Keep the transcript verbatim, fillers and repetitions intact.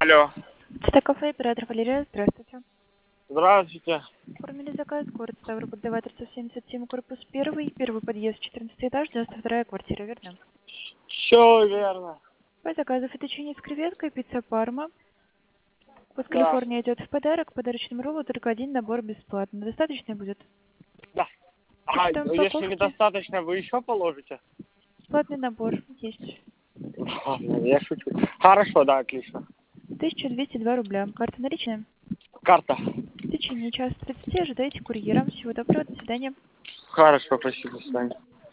Алло. Это кафе, оператор Валерия. Здравствуйте. Здравствуйте. Оформили заказ, город Ставрополь, Даваторцев, семьдесят семь, корпус первый, первый подъезд, четырнадцатый этаж, девяносто вторая квартира, верно? Все верно. По заказу фетучини с креветкой, пицца Парма. Под Да. Калифорния идет в подарок, подарочным роллу только один набор бесплатно. Достаточно будет? Да. А Там если упаковки. недостаточно, вы еще положите? Бесплатный набор есть. Ладно, я шучу. Хорошо, да, отлично. тысяча двести два рубля. Карта наличная? Карта. В течение часа тридцати ожидайте курьера. Всего доброго, до свидания. Хорошо, спасибо, до свидания.